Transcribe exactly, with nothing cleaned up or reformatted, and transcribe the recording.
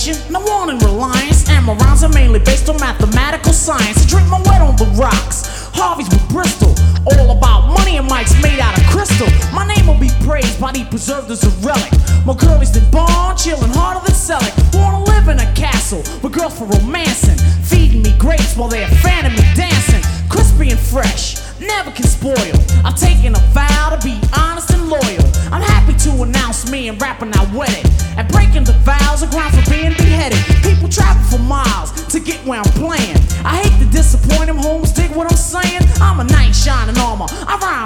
education, no one in reliance. And my rhymes are mainly based on mathematical science. I drink my wet on the rocks, Harvey's with Bristol. All about money and mics made out of crystal. My name will be praised, body preserved as a relic. More girlies than Bond, chillin' harder than Selleck. Wanna live in a castle with girls for romancing, feeding me grapes while they're fanning me dancing. Crispy and fresh, never can spoil. I've taken a vow to be honest and loyal. I'm happy to announce me and rapping I wedded. And breaking the vows, a ground for being beheaded. People travel for miles to get where I'm playing. I hate to disappoint them, homes, dig what I'm saying. I'm a knight in shining armor, I rhyme